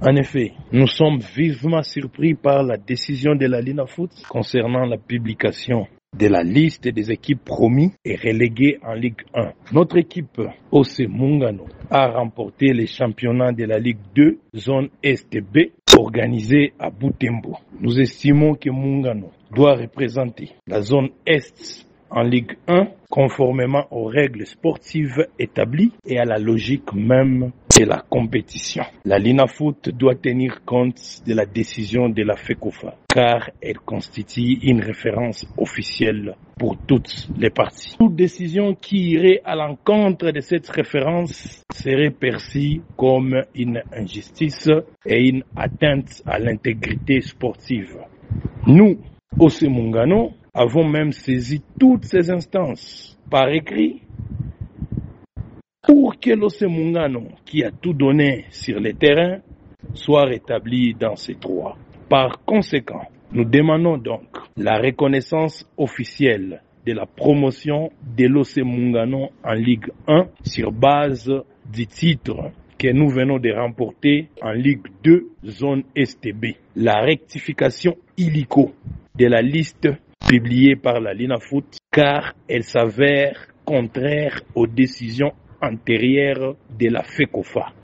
En effet, nous sommes vivement surpris par la décision de la Linafoot concernant la publication de la liste des équipes promis et reléguées en Ligue 1. Notre équipe OC Mungano a remporté les championnats de la Ligue 2, zone Est-B, organisé à Butembo. Nous estimons que Mungano doit représenter la zone Est en Ligue 1, conformément aux règles sportives établies et à la logique même de la compétition. La Linafoot doit tenir compte de la décision de la FECOFA, car elle constitue une référence officielle pour toutes les parties. Toute décision qui irait à l'encontre de cette référence serait perçue comme une injustice et une atteinte à l'intégrité sportive. Nous, OC Mungano, avons même saisi toutes ces instances par écrit pour que l'OC Mungano, qui a tout donné sur le terrain, soit rétabli dans ses droits. Par conséquent, nous demandons donc la reconnaissance officielle de la promotion de l'OC Mungano en Ligue 1 sur base du titre que nous venons de remporter en Ligue 2, zone Est-B. La rectification illico de la liste publiée par la Linafoot, car elle s'avère contraire aux décisions antérieures de la FECOFA.